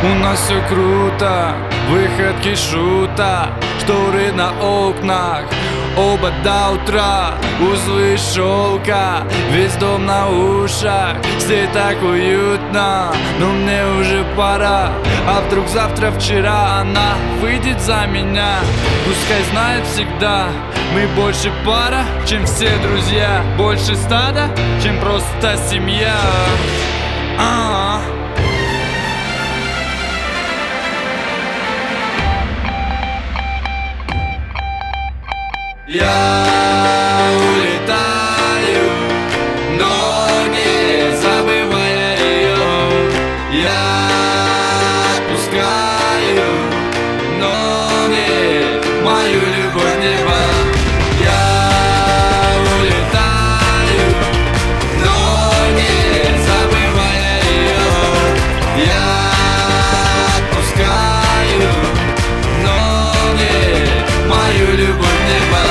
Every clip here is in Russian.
У нас все круто, выходки шута, шторы на окнах, оба до утра, узлы шелка, весь дом на ушах. Здесь так уютно, но мне уже пора. А вдруг завтра, вчера она выйдет за меня? Пускай знает всегда, мы больше пара, чем все друзья, больше стада, чем просто семья. Я улетаю, но не забывая ее. Я отпускаю, но не мою любовь не вам. Я улетаю, но не забывая ее. Я отпускаю, но не мою любовь не вам.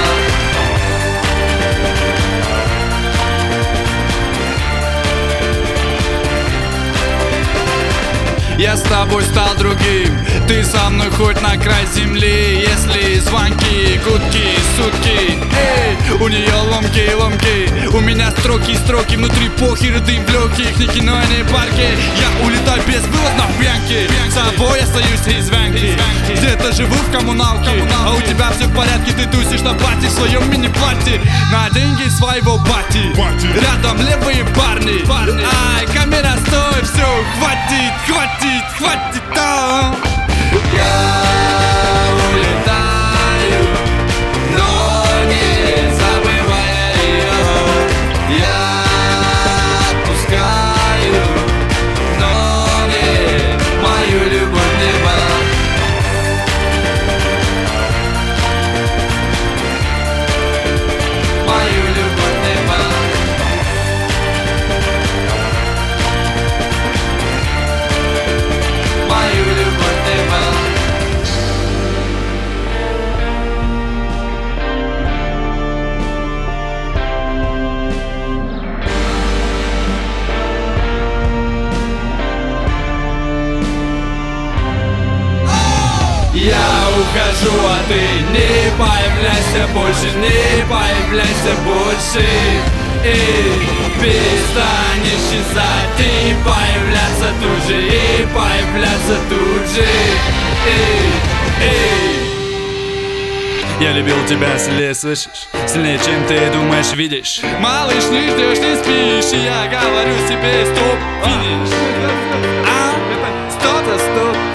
Я с тобой стал другим, ты со мной хоть на край земли. Если звонки, гудки, сутки, эй, у нее ломки, у меня строки, внутри похер, дым в легких, не кино, не парки. Я улетаю безвылазно в пьянке, с собой остаюсь из венки. Где-то живу в коммуналке, а у тебя все в порядке, ты тусишь на пати в своем мини-платье на деньги своего бати. Рядом левые парни, ай, камера, стой, все, хватит, да. Я улетаю, но не забывая ее. Я отпускаю, но не мою любовь не вам. Мою любовь не вам. Я ухожу, а ты не появляйся больше, не появляйся больше. И перестань исчезать и появляться тут же, и появляться тут же. Я любил тебя сильнее, слышишь? Сильнее, чем ты думаешь, видишь. Малыш, не ждешь, не спишь, и я говорю себе стоп, финиш. Стоп.